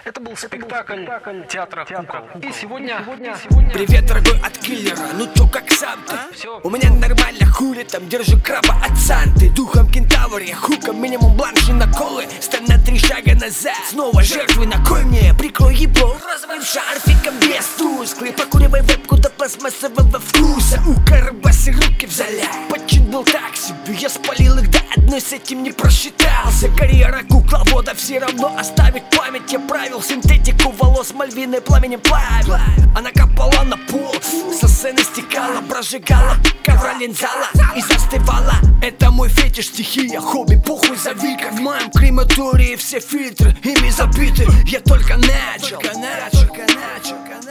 Это был спектакль театра кукол. И сегодня... Привет, дорогой, от киллера, ну чё, как сам ты? Всё. У меня нормально, хули там, держу краба от Санты. Духом кентавр, я хуком, минимум бланши на колы. Стань на 3 шага назад, снова жертвы, на кой мне? Прикрой ебло розовым шарфиком без тусклый. Покуривай вебку до пластмассового вкуса. У карабасы руки в зале. Почин был так себе, я спалил их до одной, с этим не просчитался. Карьера кукловода все равно оставит память. Я правил синтетику волос Мальвины, пламенем плавил. Она капала на пол, со сцены стекала, прожигала, ковра линзала и застывала. Это мой фетиш, стихия, хобби, похуй зови. Как в моем крематории все фильтры ими забиты. Я только начал.